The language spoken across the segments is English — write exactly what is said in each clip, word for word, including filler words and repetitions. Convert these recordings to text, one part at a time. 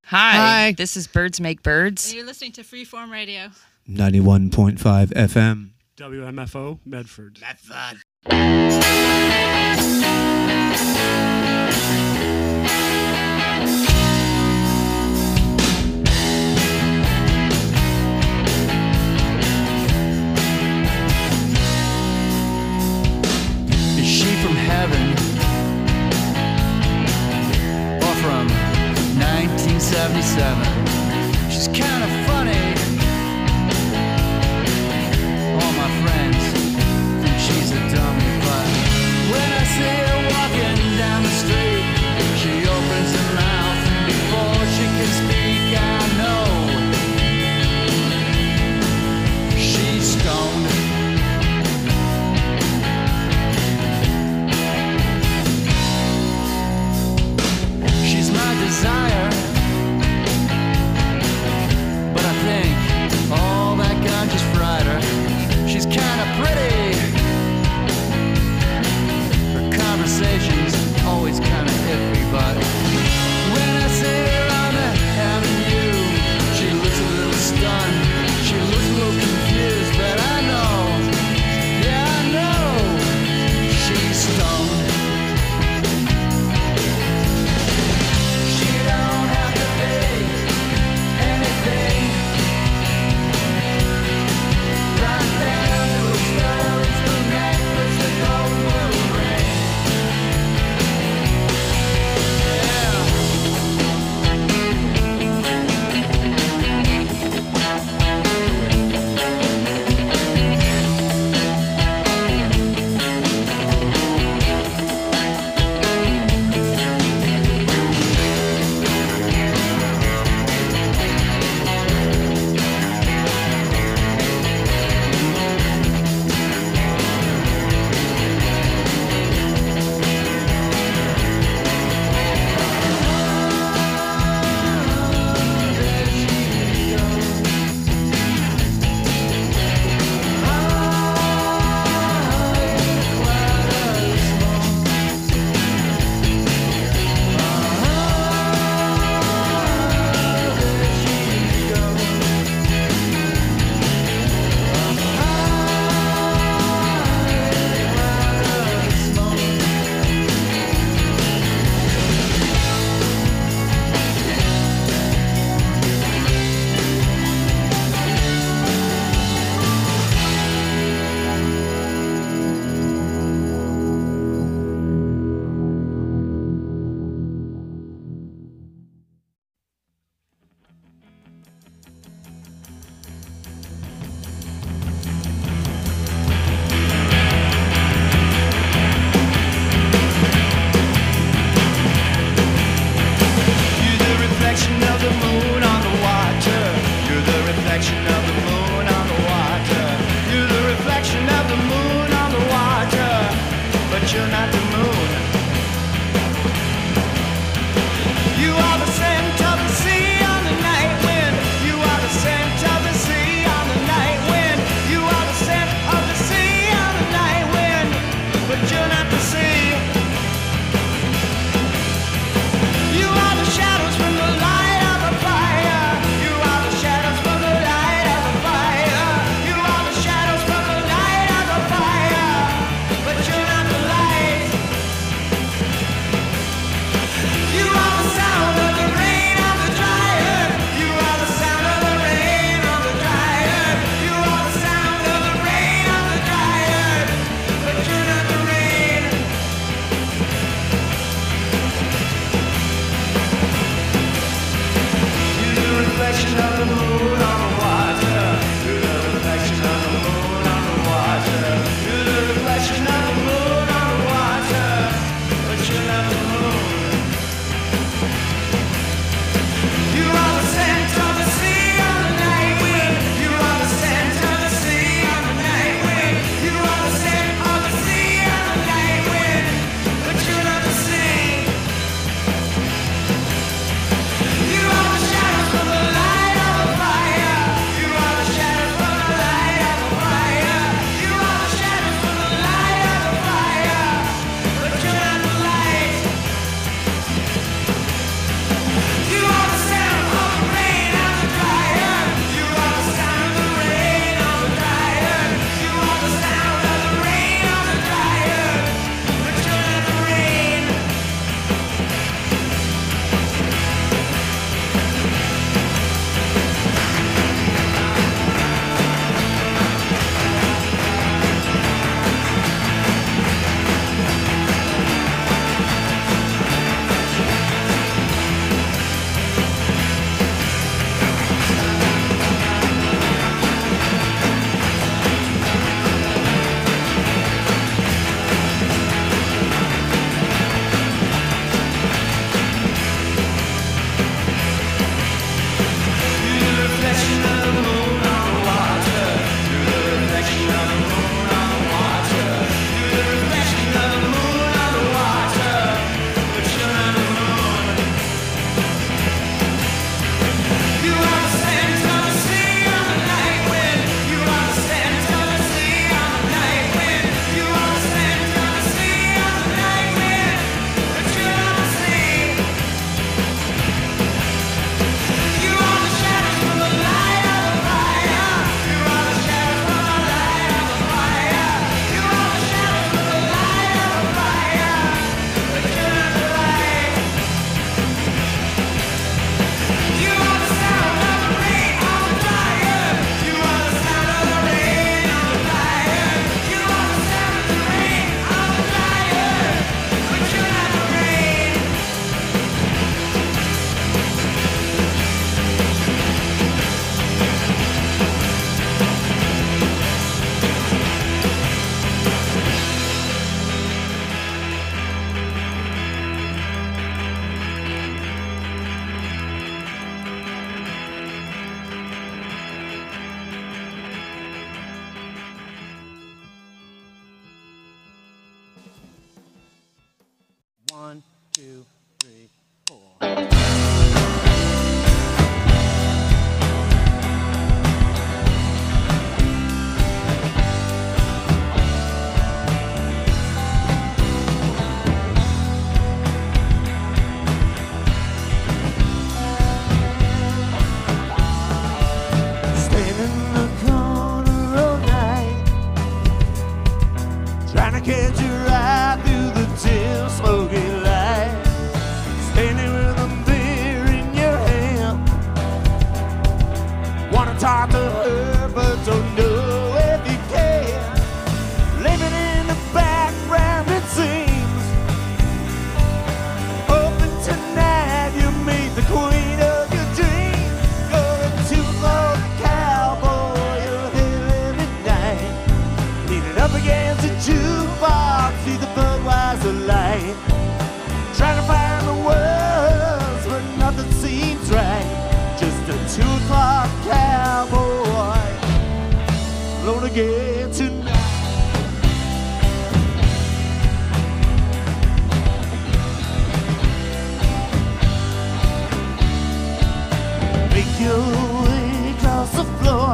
Hi. Hi. This is Birds Make Birds. And you're listening to Freeform Radio. ninety-one point five F M. W M F O, Medford. Medford. Is she from heaven or from nineteen seventy-seven? She's kind of funny. All my friends think she's a dummy, but when I see her walking down the street, she opens her mouth and before she can speak, I know she's stoned. She's my desire, but I think all that ganja's fried her. She's kinda pretty, her conversation's always kinda iffy, but when I see her on the avenue, she looks a little stunned, she looks a little confused, but I know, yeah I know, she's stoned. She don't have to be anything. Right down to a stone's the necklace, the gold blue ring. You're the reflection of the moon on the water. You're the reflection of the moon on the water. You're the reflection of the moon on the water. But you're not the moon. You are the scent of the sea on the night wind. You are the scent of the sea on the night wind. You are the scent of the sea on the night wind. But you're not the sea. You are the shadows from the light of the fire. You are the shadows from the light of the fire. You are the shadows from the light of the fire. But you're not the light. You are the sound of the rain on the dryer. You are the sound of the rain on the dryer. You are the sound of the rain on the dryer. But you're not the rain. You're the reflection of the moon on the water. You're the reflection of the moon on the water. You're the reflection of the moon on the water. But you're not the moon. You are the scent of the sea on the night wind. You are the scent of the sea on the night wind. You are the scent of the sea on the night wind. But you're not the sea. You are the shadows from the light of the fire. talk to her, but don't know if you can. Living in the background, it seems. Hoping tonight you meet the queen of your dreams. Going to the cowboy, you're here every night. Leaning up against the jukebox, see the Budweiser light. Trying to find the words, but nothing seems right. Just a two o'clock cowboy, alone again tonight. Make your way across the floor,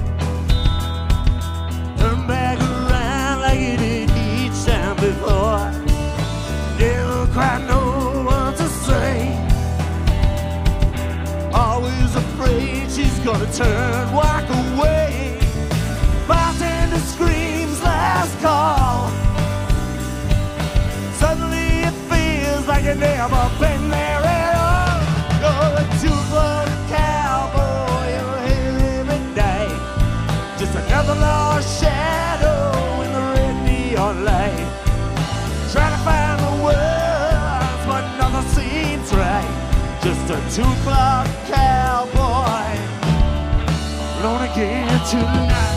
turn back around like you did each time before. Never quite know what to say. Always afraid she's gonna turn, walk away. Bartender screams last call. Suddenly it feels like you've never been there at all. You're a two-foot cowboy, you're here every day. Just another lost shadow in the red neon light. Trying to find the words, but nothing seems right. Just a two o'clock cowboy, alone again tonight.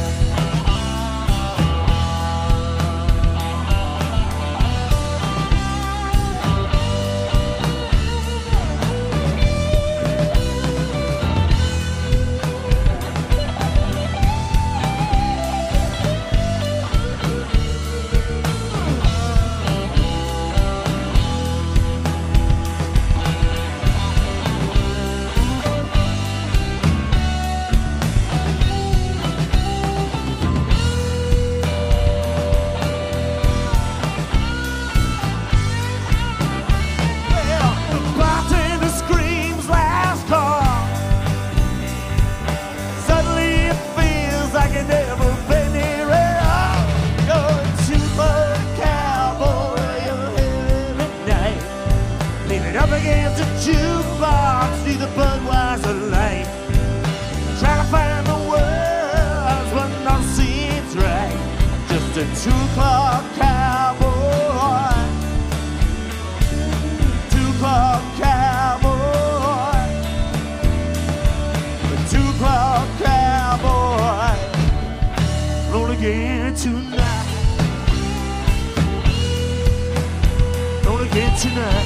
Up against the jukebox, see the Budweiser light. Trying to find the words, but nothing seems right. Just a two o'clock cowboy, two o'clock cowboy, a two o'clock cowboy, roll again tonight, roll again tonight.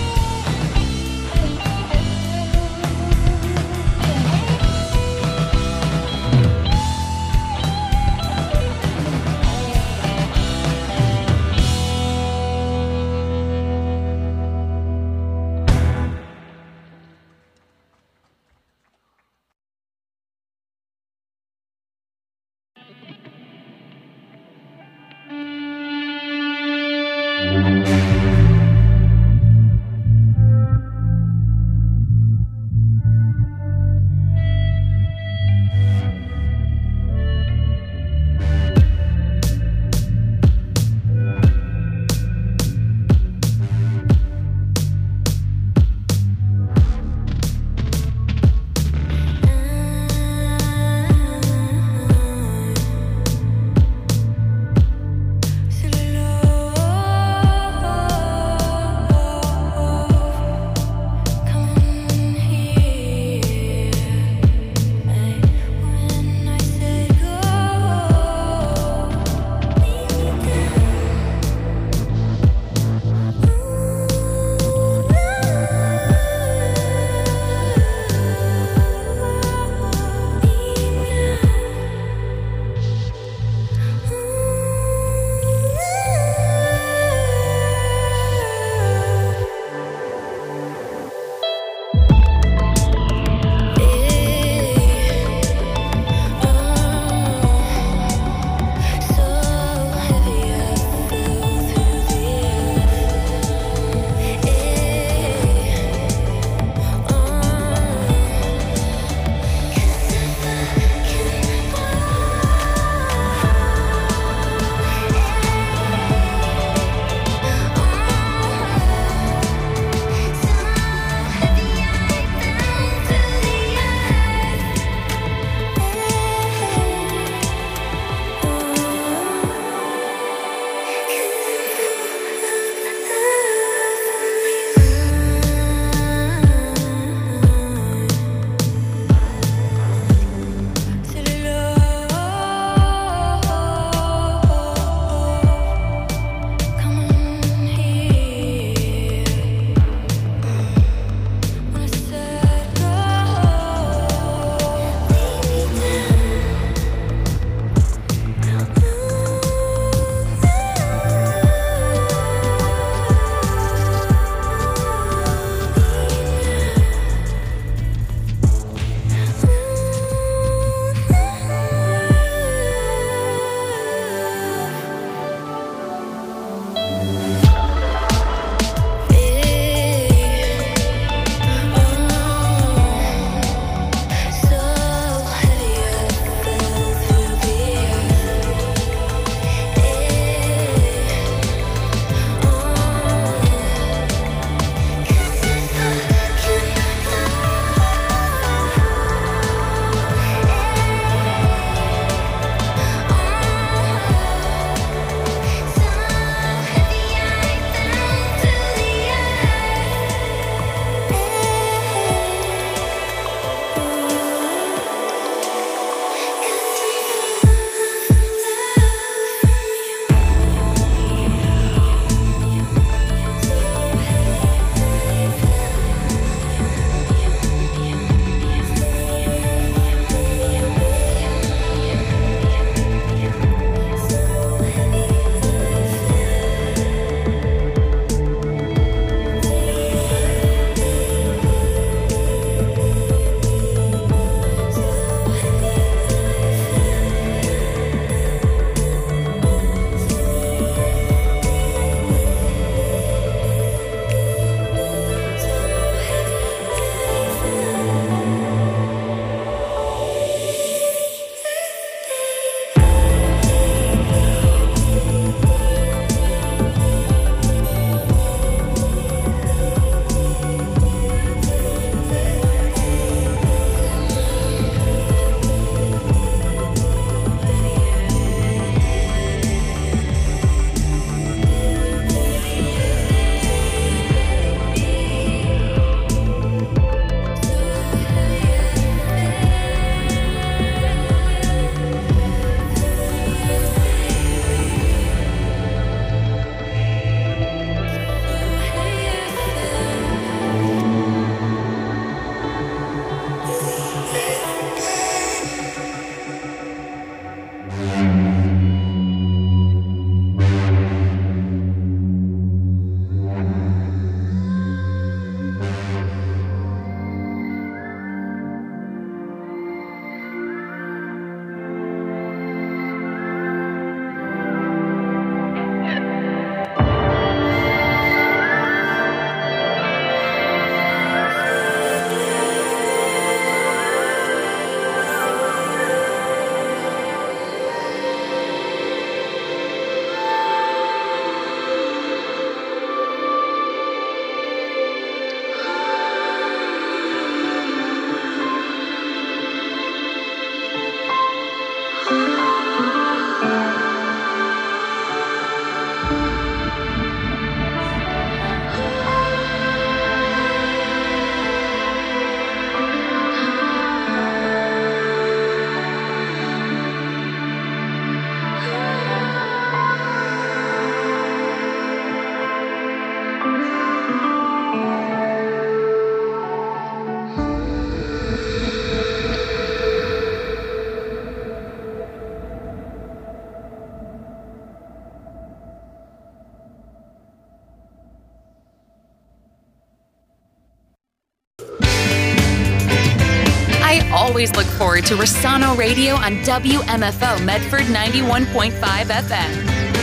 forward to Rossano Radio on W M F O Medford ninety-one point five F M.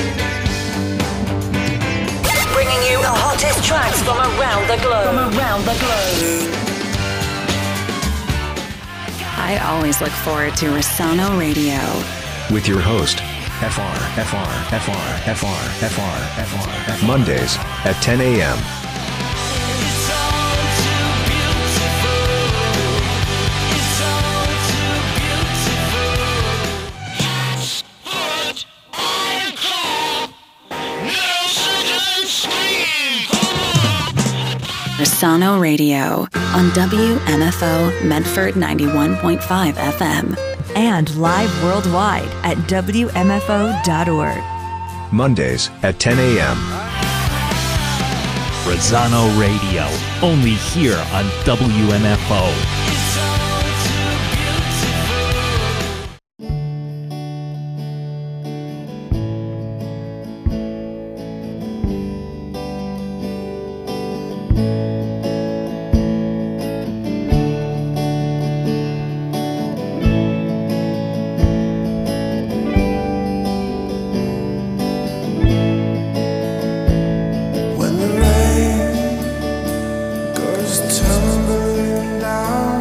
Bringing you the hottest tracks from around the globe. From around the globe. I always look forward to Rossano Radio. With your host, F R, F R, F R, F R, F R, F R, F R. Mondays at ten a.m. Rossano Radio on W M F O Medford ninety-one point five F M. And live worldwide at W M F O dot org. Mondays at ten a.m. Rossano Radio, only here on W M F O. Tumbling down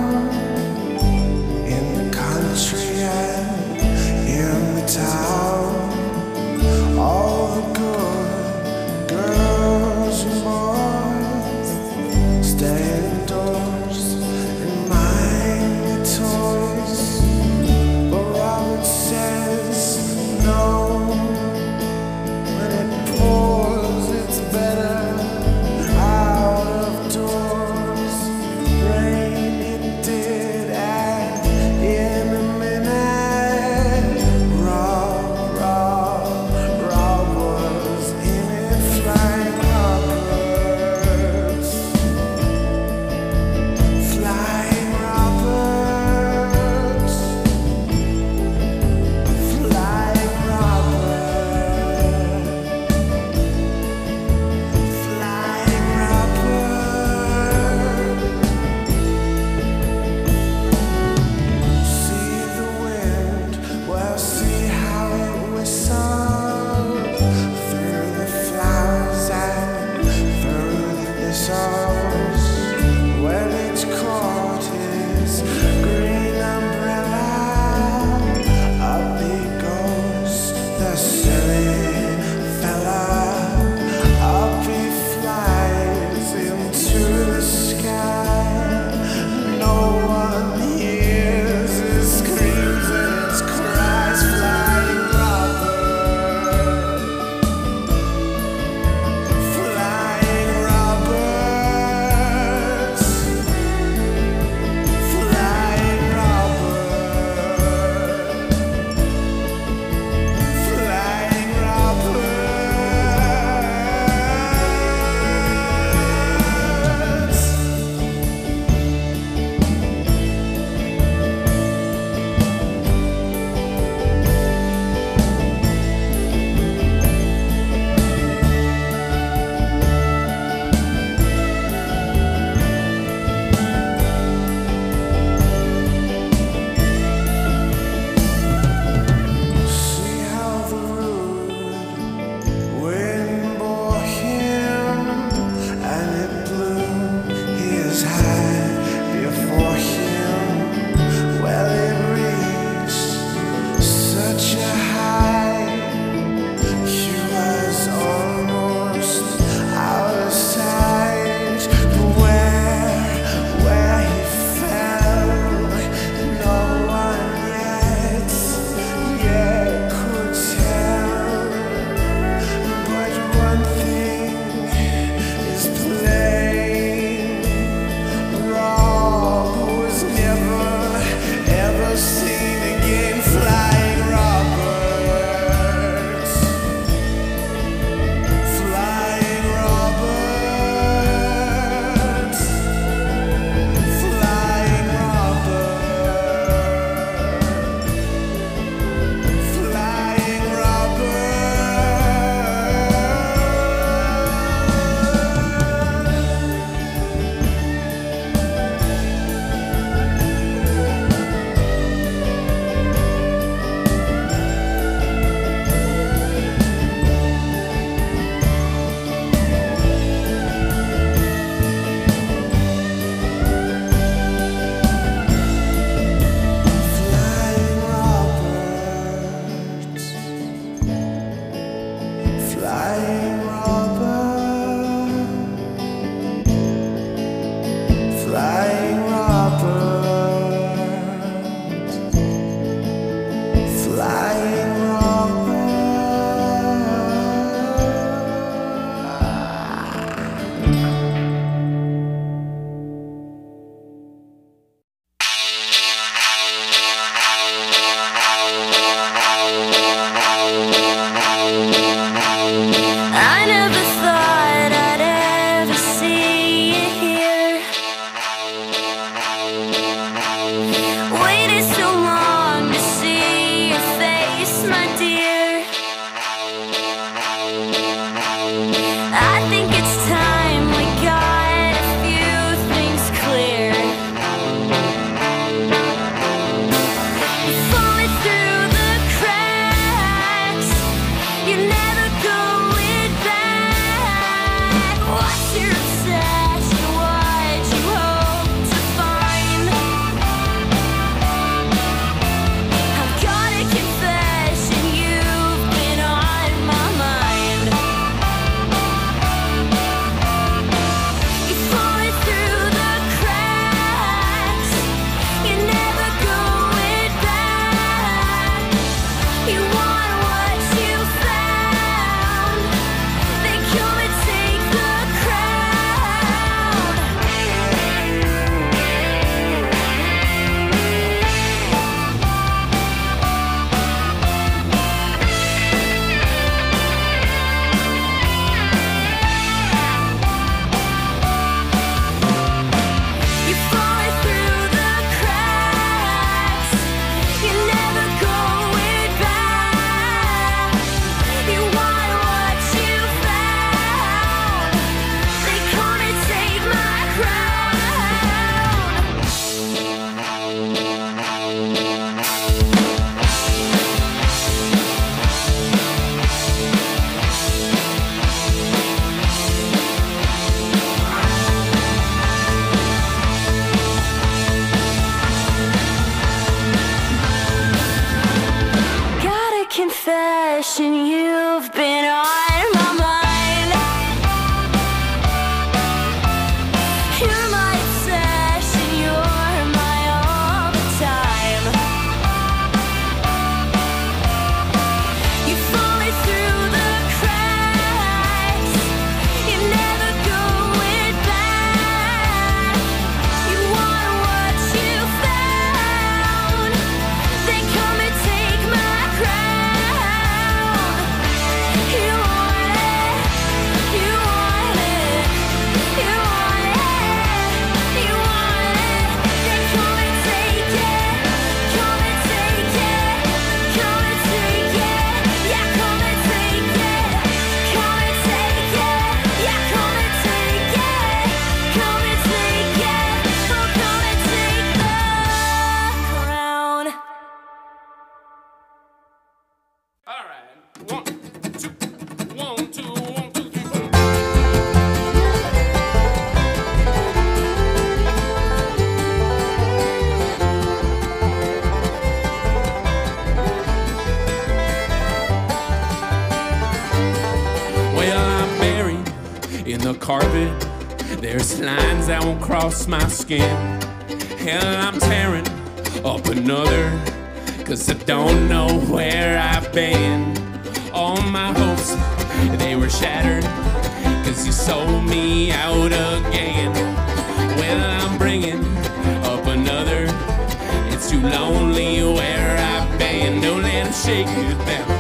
carpet. There's lines that won't cross my skin. Hell, I'm tearing up another, cause I don't know where I've been. All my hopes, they were shattered, cause you sold me out again. Well, I'm bringing up another. It's too lonely where I've been. Don't let them shake you down.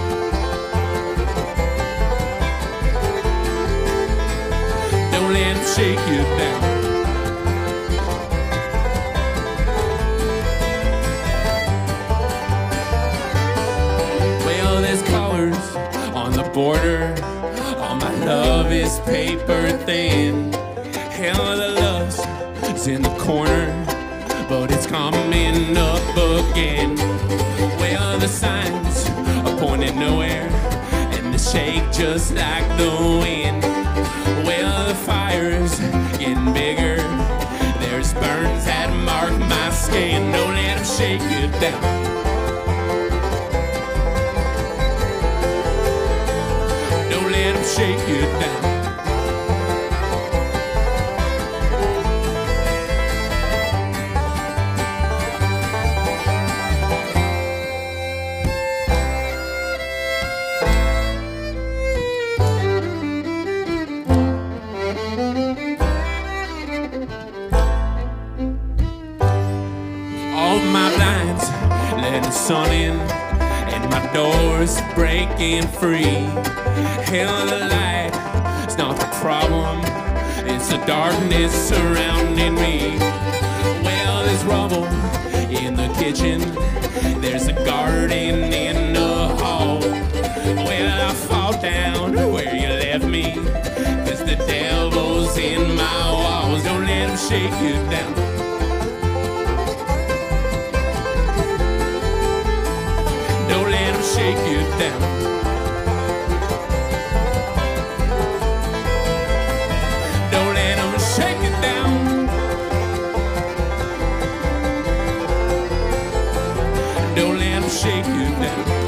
Don't let them shake you down. Well, there's colors on the border. All my love is paper thin. Hell, the love's in the corner, but it's coming up again. Well, the signs are pointing nowhere, and they shake just like the wind. Well, the fire's getting bigger. There's burns that mark my skin. Don't let them shake you down. Don't let them shake you down. Sun in and my door's breaking free. Hell, the light, it's not the problem, it's the darkness surrounding me. Well, there's rubble in the kitchen, there's a garden in the hall. Well, I fall down where you left me, cause the devil's in my walls. Don't let him shake you down. Shake you down. Don't let them shake you down. Don't let them shake you down.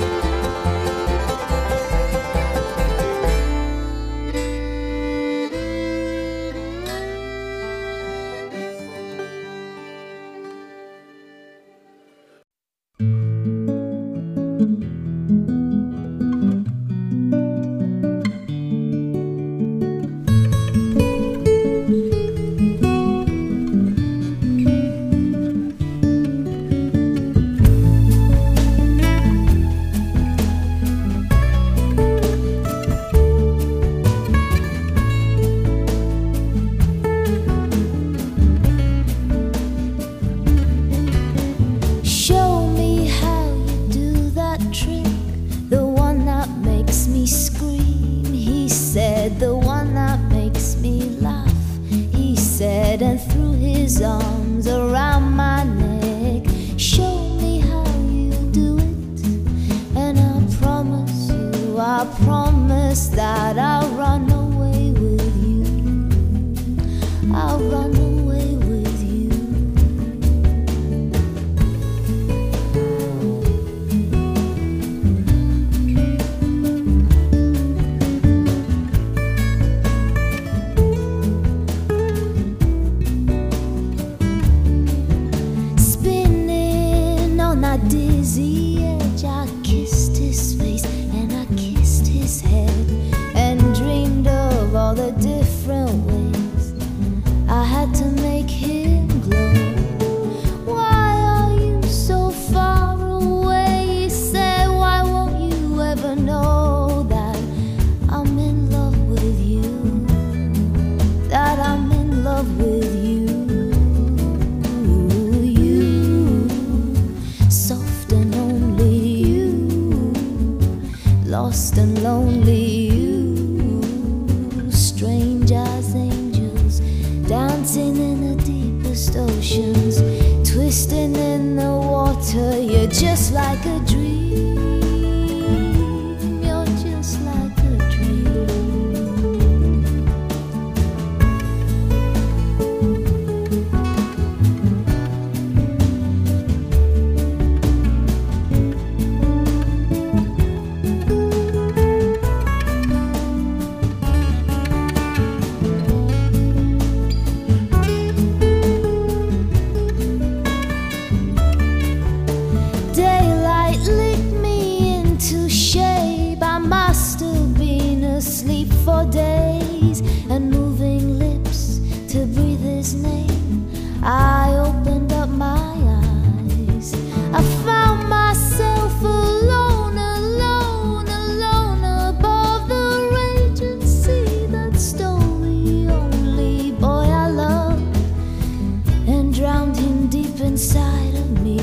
I opened up my eyes. I found myself alone, alone, alone above the raging sea that stole the only boy I loved and drowned him deep inside of me.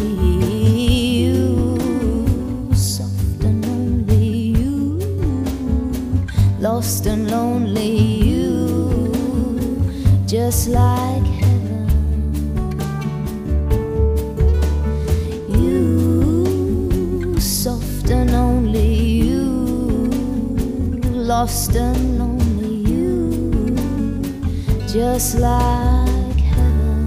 You, soft and only you, lost and lonely you, just like heaven. You, soft and only you, lost and lonely you, just like heaven.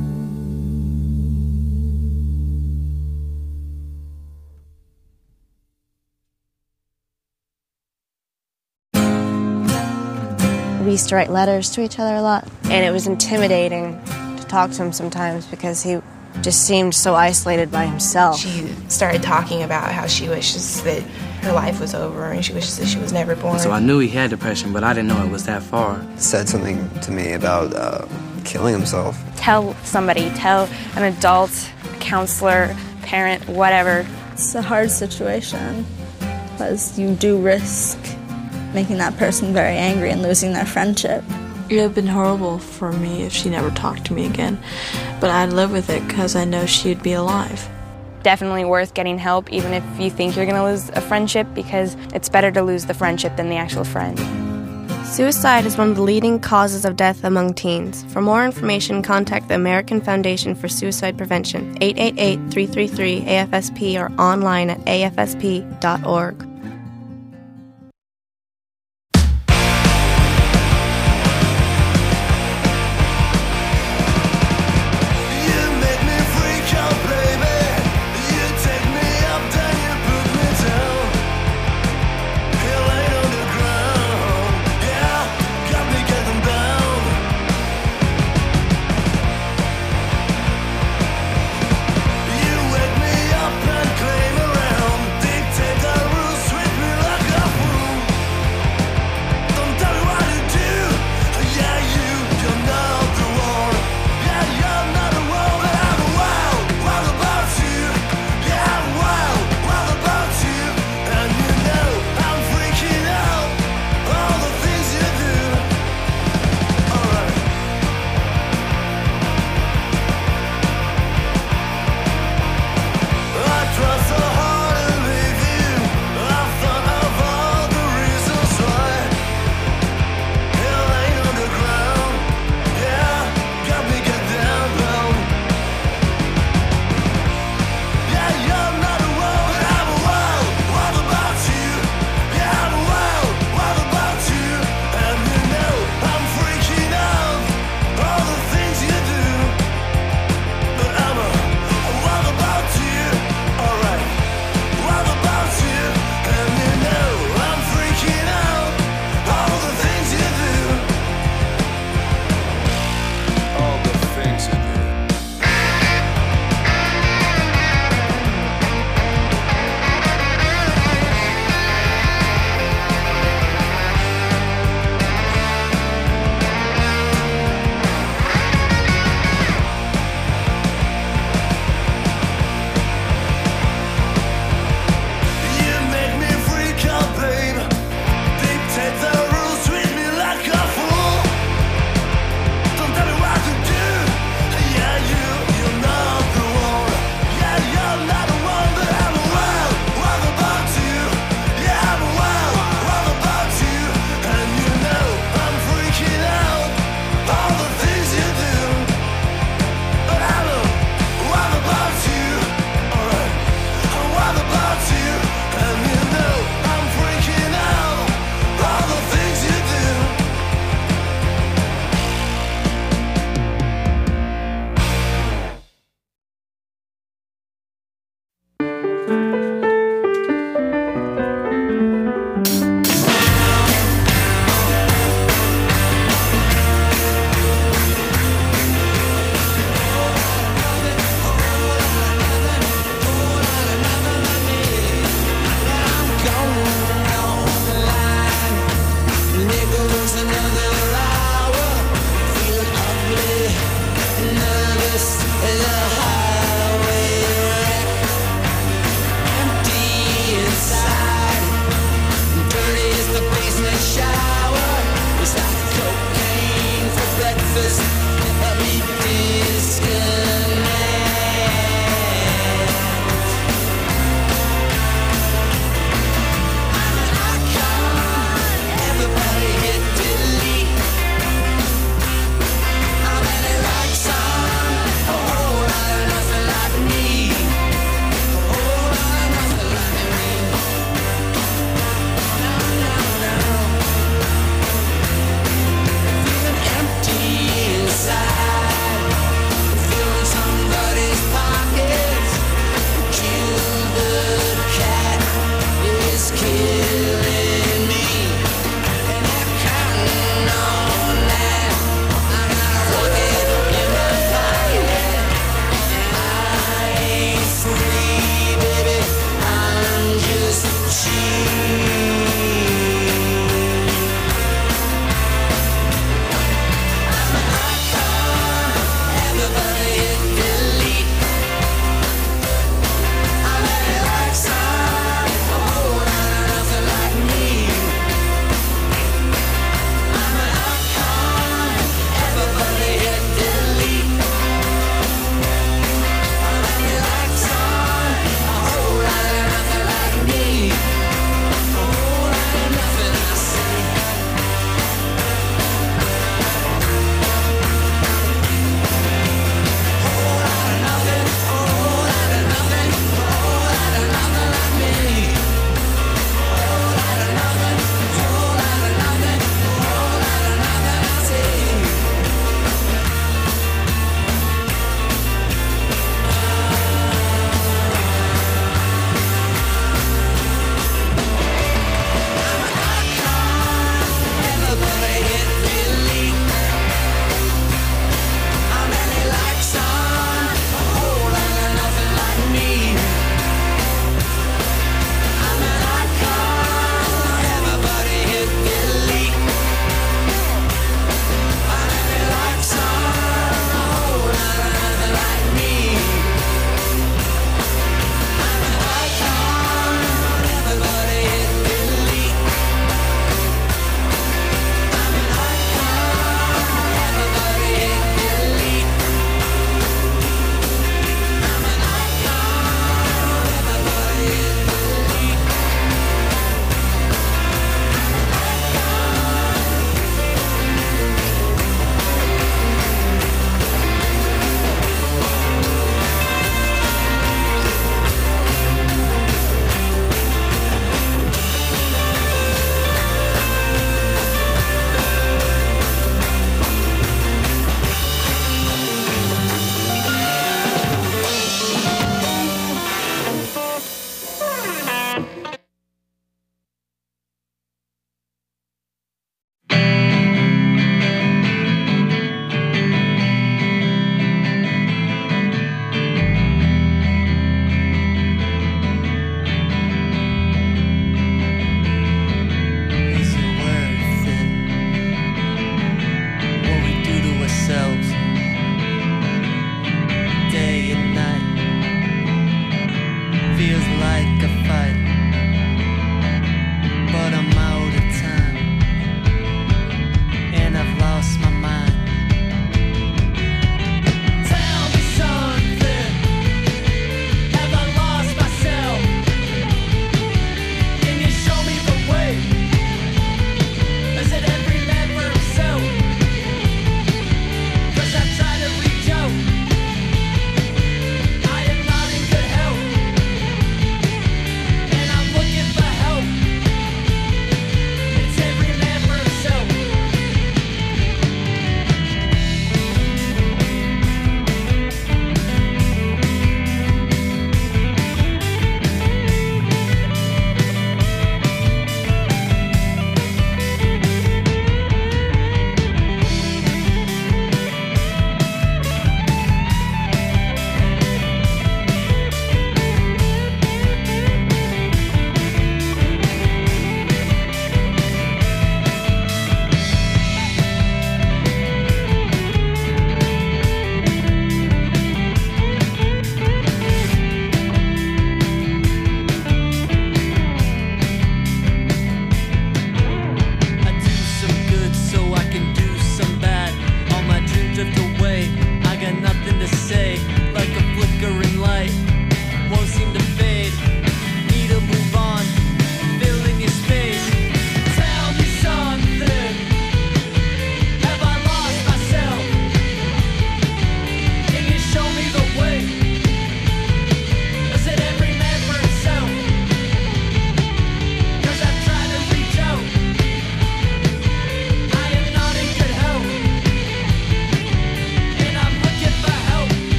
We used to write letters to each other a lot, and it was intimidating to talk to him sometimes because he just seemed so isolated by himself. She started talking about how she wishes that her life was over and she wishes that she was never born. So I knew he had depression, but I didn't know it was that far. Said something to me about uh, killing himself. Tell somebody, tell an adult, a counselor, parent, whatever. It's a hard situation because you do risk making that person very angry and losing their friendship. It would have been horrible for me if she never talked to me again, but I'd live with it because I know she'd be alive. Definitely worth getting help, even if you think you're going to lose a friendship, because it's better to lose the friendship than the actual friend. Suicide is one of the leading causes of death among teens. For more information, contact the American Foundation for Suicide Prevention, eight eight eight, three three three, A F S P, or online at A F S P dot org. You wake me up and claim around, dictate the rules.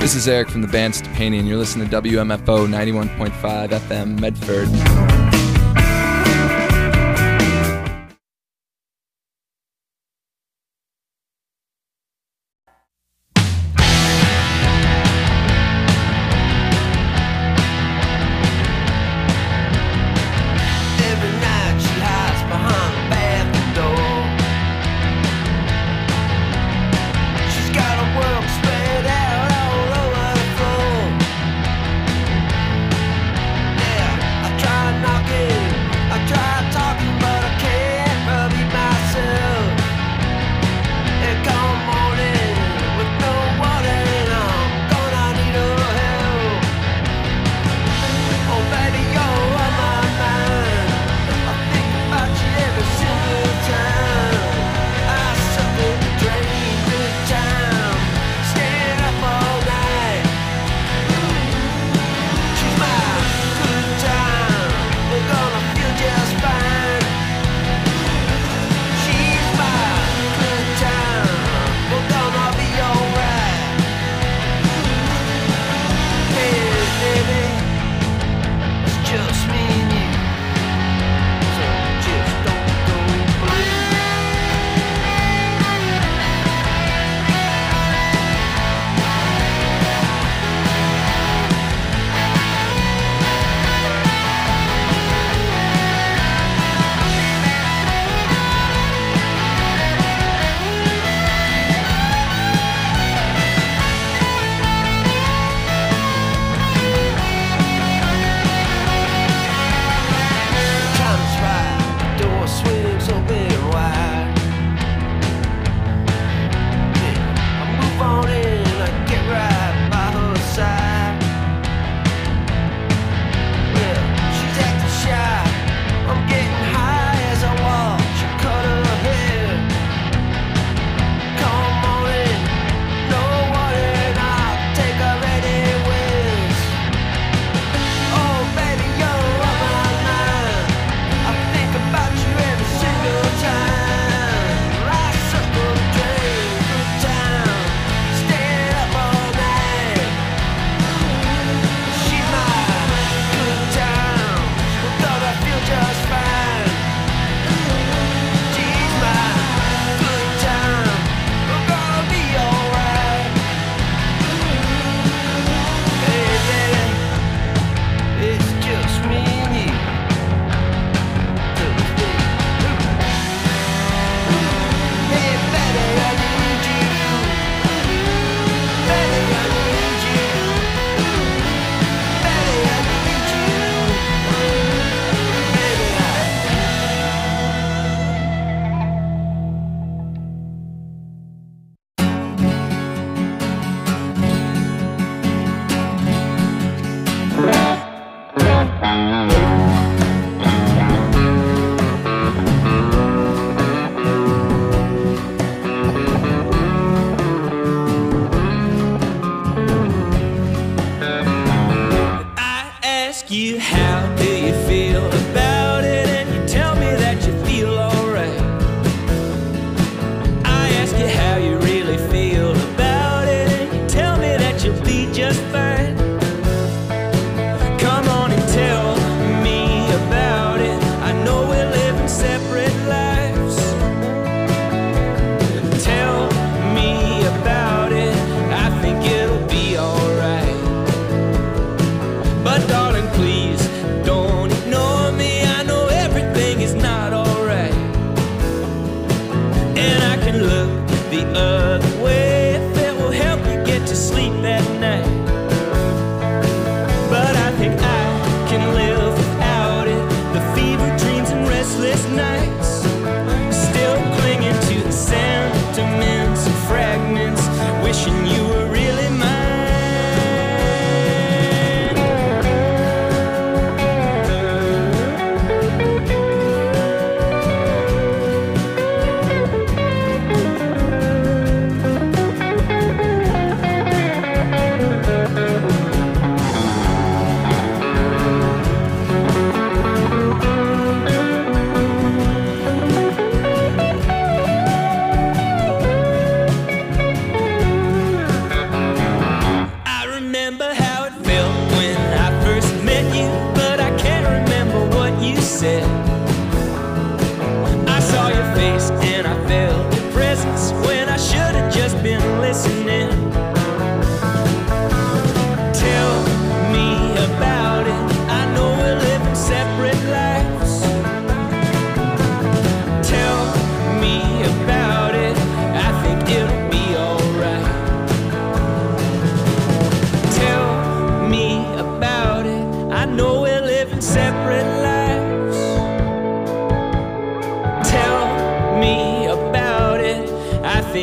This is Eric from the band Stepanian. You're listening to W M F O ninety-one point five F M Medford. Knock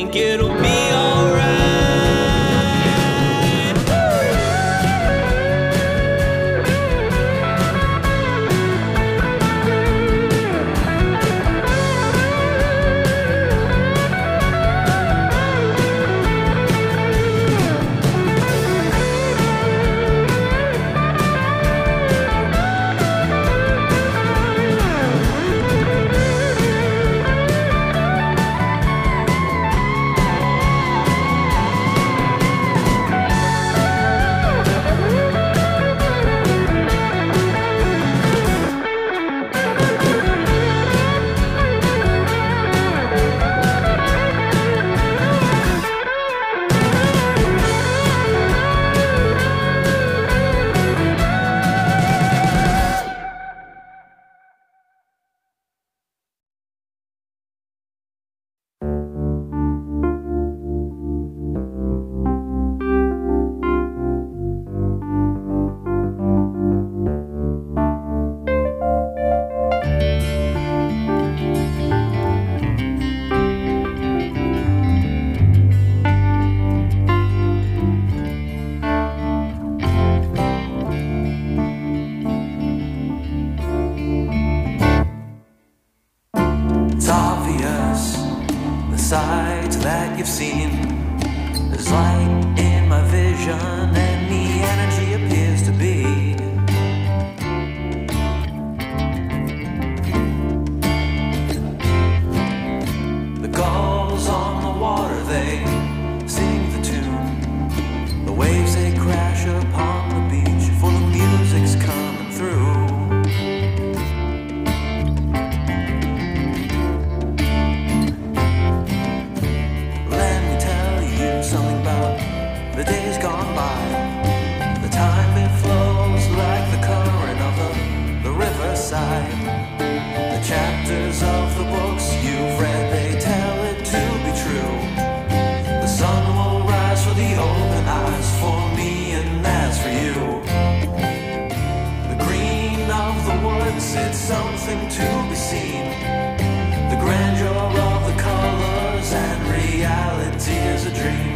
think it'll be alright. sights that you've seen. There's light in my vision and the energy appears to be. The gulls on the water, they sing the tune. The waves, they crash upon the beach, for the music's coming through. Something about the days gone by. The time it flows like the current of the, the riverside. The chapters of the books you've read, they tell it to be true. The sun will rise for the open eyes, for me and as for you. The green of the woods, it's something to be seen. The grandeur of the colors and reality is a dream.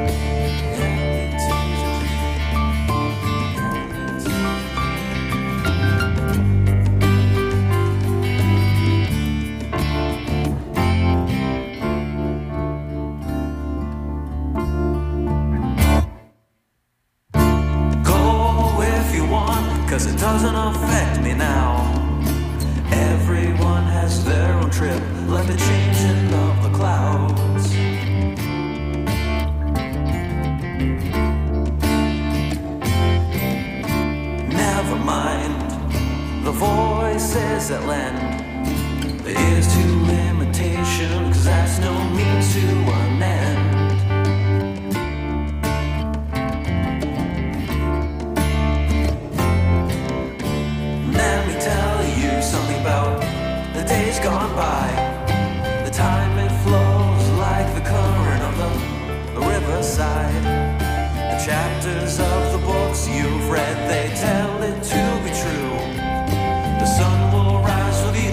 Cause it doesn't affect me now. Everyone has their own trip, like the changing of the clouds. Never mind the voices that lend the ears to limitation, cause that's no means to an end. Something about the days gone by. The time it flows like the current of the, the riverside. The chapters of the books you've read, they tell it to be true. The sun will rise for the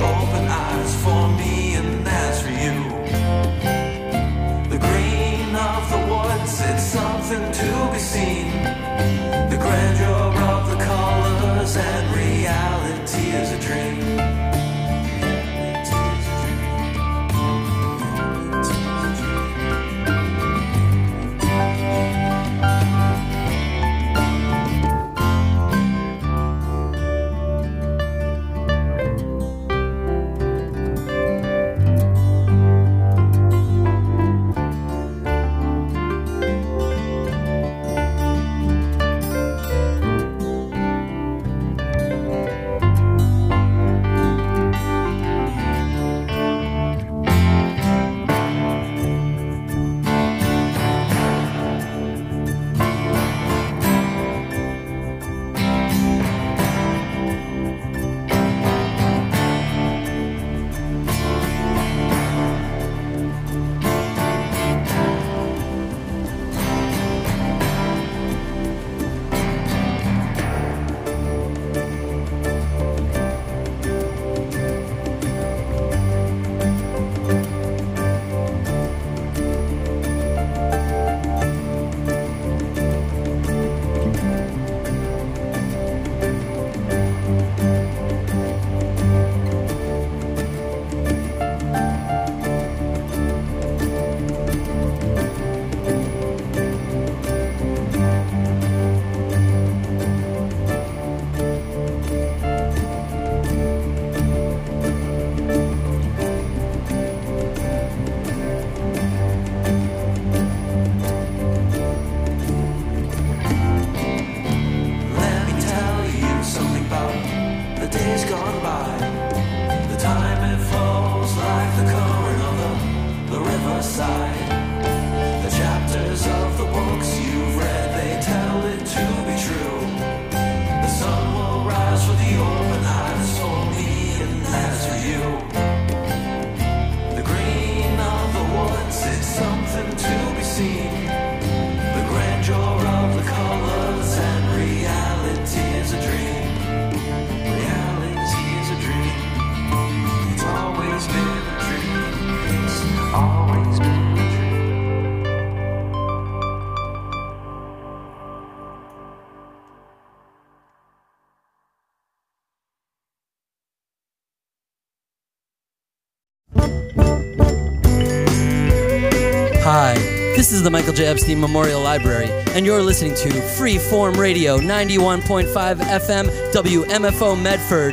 Hi, this is the Michael J. Epstein Memorial Library, and you're listening to Freeform Radio, ninety-one point five F M, W M F O Medford.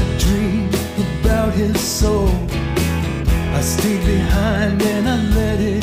I stayed behind and I let it